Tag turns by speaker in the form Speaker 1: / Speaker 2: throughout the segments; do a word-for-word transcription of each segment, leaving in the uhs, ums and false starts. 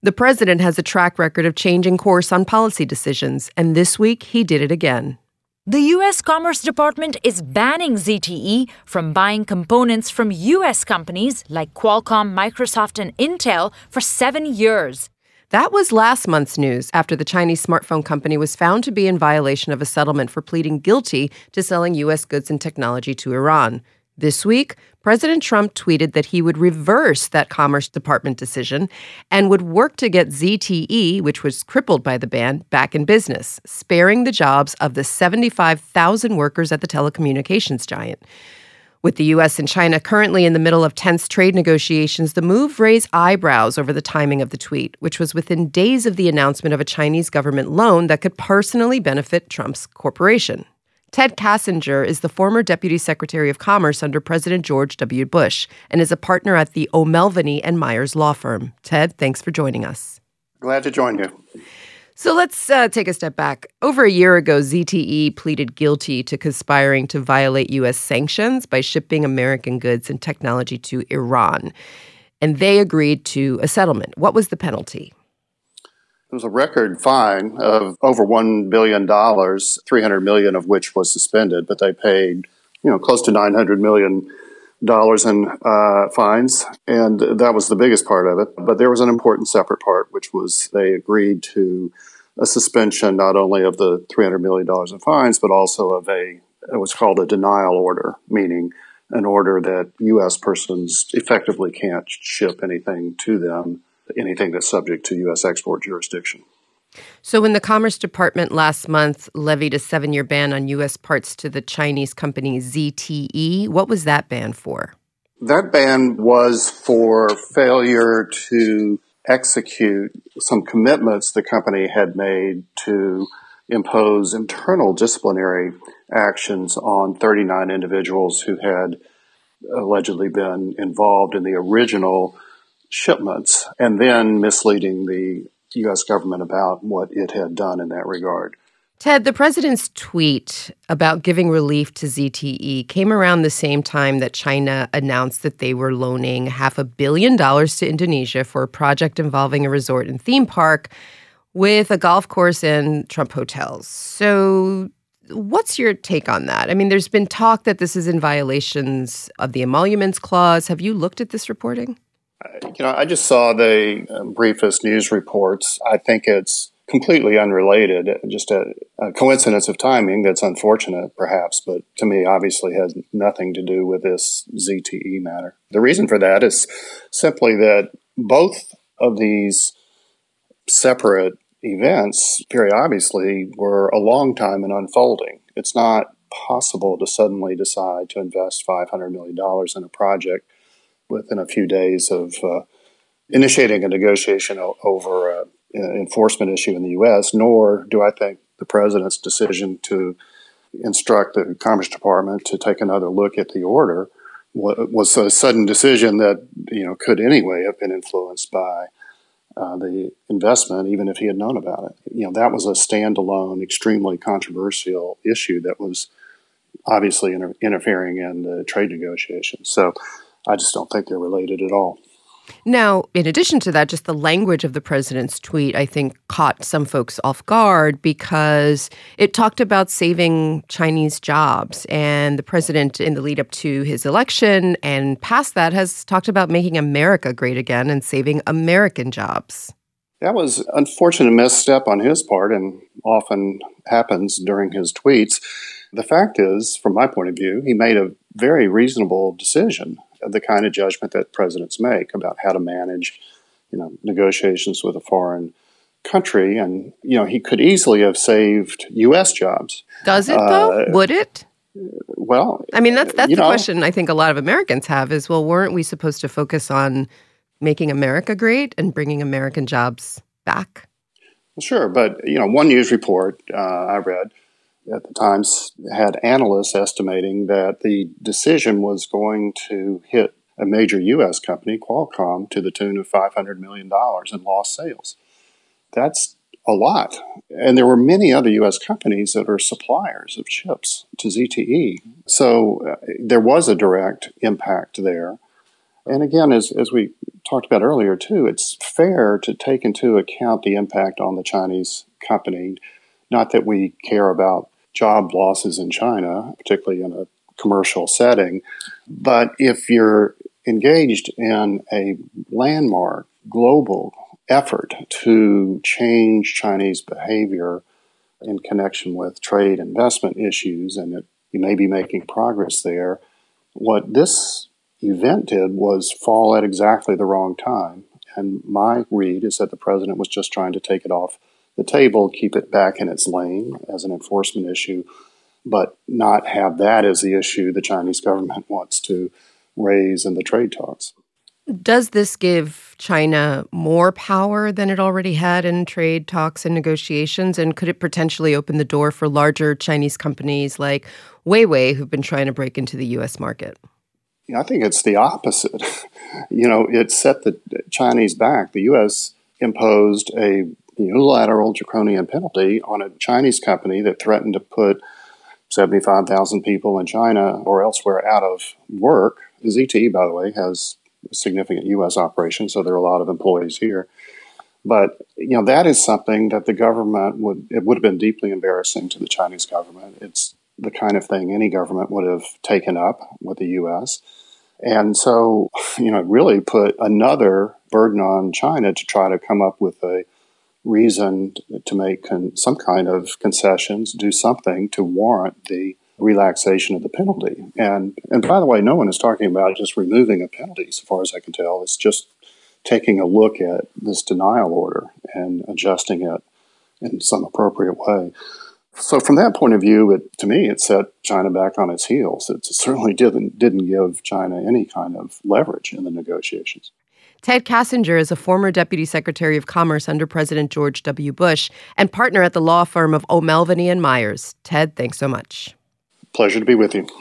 Speaker 1: The president has a track record of changing course on policy decisions, and this week he did it again.
Speaker 2: The U S Commerce Department is banning Z T E from buying components from U S companies like Qualcomm, Microsoft, and Intel for seven years.
Speaker 1: That was last month's news after the Chinese smartphone company was found to be in violation of a settlement for pleading guilty to selling U S goods and technology to Iran. This week, President Trump tweeted that he would reverse that Commerce Department decision and would work to get Z T E, which was crippled by the ban, back in business, sparing the jobs of the seventy-five thousand workers at the telecommunications giant. With the U S and China currently in the middle of tense trade negotiations, the move raised eyebrows over the timing of the tweet, which was within days of the announcement of a Chinese government loan that could personally benefit Trump's corporation. Ted Kassinger is the former Deputy Secretary of Commerce under President George W. Bush and is a partner at the O'Melveny and Myers law firm. Ted, thanks for joining us.
Speaker 3: Glad to join you.
Speaker 1: So let's uh, take a step back. Over a year ago, Z T E pleaded guilty to conspiring to violate U S sanctions by shipping American goods and technology to Iran. And they agreed to a settlement. What was the penalty?
Speaker 3: It was a record fine of over one billion dollars, three hundred million dollars of which was suspended, but they paid, you know, close to nine hundred million dollars in uh, fines, and that was the biggest part of it. But there was an important separate part, which was they agreed to a suspension not only of the three hundred million dollars in fines, but also of a, it was called a denial order, meaning an order that U S persons effectively can't ship anything to them, anything that's subject to U S export jurisdiction.
Speaker 1: So when the Commerce Department last month levied a seven-year ban on U S parts to the Chinese company Z T E, what was that ban for?
Speaker 3: That ban was for failure to execute some commitments the company had made to impose internal disciplinary actions on thirty-nine individuals who had allegedly been involved in the original shipments and then misleading the U S government about what it had done in that regard.
Speaker 1: Ted, the president's tweet about giving relief to Z T E came around the same time that China announced that they were loaning half a billion dollars to Indonesia for a project involving a resort and theme park with a golf course and Trump hotels. So what's your take on that? I mean, there's been talk that this is in violations of the emoluments clause. Have you looked at this reporting?
Speaker 3: You know, I just saw the uh, briefest news reports. I think it's completely unrelated, just a, a coincidence of timing that's unfortunate, perhaps, but to me, obviously has nothing to do with this Z T E matter. The reason for that is simply that both of these separate events, very obviously, were a long time in unfolding. It's not possible to suddenly decide to invest five hundred million dollars in a project within a few days of uh, initiating a negotiation o- over a, an enforcement issue in the U S, nor do I think the president's decision to instruct the Commerce Department to take another look at the order w- was a sudden decision that, you know, could anyway have been influenced by uh, the investment, even if he had known about it. You know, that was a standalone, extremely controversial issue that was obviously inter- interfering in the trade negotiations. So I just don't think they're related at all.
Speaker 1: Now, in addition to that, just the language of the president's tweet, I think, caught some folks off guard because it talked about saving Chinese jobs. And the president, in the lead up to his election and past that, has talked about making America great again and saving American jobs.
Speaker 3: That was an unfortunate misstep on his part and often happens during his tweets. The fact is, from my point of view, he made a very reasonable decision, the kind of judgment that presidents make about how to manage, you know, negotiations with a foreign country. And, you know, he could easily have saved U S jobs.
Speaker 1: Does it, though? Uh, Would it?
Speaker 3: Well,
Speaker 1: I mean, that's that's the
Speaker 3: know,
Speaker 1: question I think a lot of Americans have is, well, weren't we supposed to focus on making America great and bringing American jobs back?
Speaker 3: Sure. But, you know, one news report uh, I read at the Times had analysts estimating that the decision was going to hit a major U S company, Qualcomm, to the tune of five hundred million dollars in lost sales. That's a lot. And there were many other U S companies that are suppliers of chips to Z T E. So uh, there was a direct impact there. And again, as, as we talked about earlier, too, it's fair to take into account the impact on the Chinese company. Not that we care about job losses in China, particularly in a commercial setting, but if you're engaged in a landmark global effort to change Chinese behavior in connection with trade investment issues, and that you may be making progress there, what this event did was fall at exactly the wrong time. And my read is that the president was just trying to take it off the table, keep it back in its lane as an enforcement issue, but not have that as the issue the Chinese government wants to raise in the trade talks.
Speaker 1: Does this give China more power than it already had in trade talks and negotiations? And could it potentially open the door for larger Chinese companies like Huawei, who've been trying to break into the U S market?
Speaker 3: You know, I think it's the opposite. you know, it set the Chinese back. The U S imposed a unilateral draconian penalty on a Chinese company that threatened to put seventy-five thousand people in China or elsewhere out of work. Z T E, by the way, has a significant U S operation, so there are a lot of employees here. But, you know, that is something that the government would, it would have been deeply embarrassing to the Chinese government. It's the kind of thing any government would have taken up with the U S. And so, you know, really put another burden on China to try to come up with a reason to make con- some kind of concessions, do something to warrant the relaxation of the penalty. And and by the way, no one is talking about just removing a penalty, so far as I can tell. It's just taking a look at this denial order and adjusting it in some appropriate way. So from that point of view, it, to me, it set China back on its heels. It certainly didn't didn't give China any kind of leverage in the negotiations.
Speaker 1: Ted Kassinger is a former Deputy Secretary of Commerce under President George W. Bush and partner at the law firm of O'Melveny and Myers. Ted, thanks so much.
Speaker 3: Pleasure to be with you.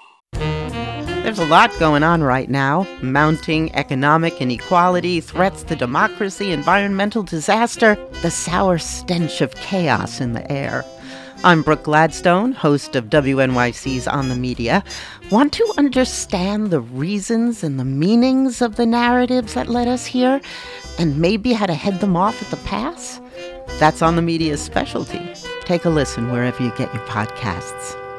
Speaker 4: There's a lot going on right now. Mounting economic inequality, threats to democracy, environmental disaster, the sour stench of chaos in the air. I'm Brooke Gladstone, host of W N Y C's On the Media. Want to understand the reasons and the meanings of the narratives that led us here, and maybe how to head them off at the pass? That's On the Media's specialty. Take a listen wherever you get your podcasts.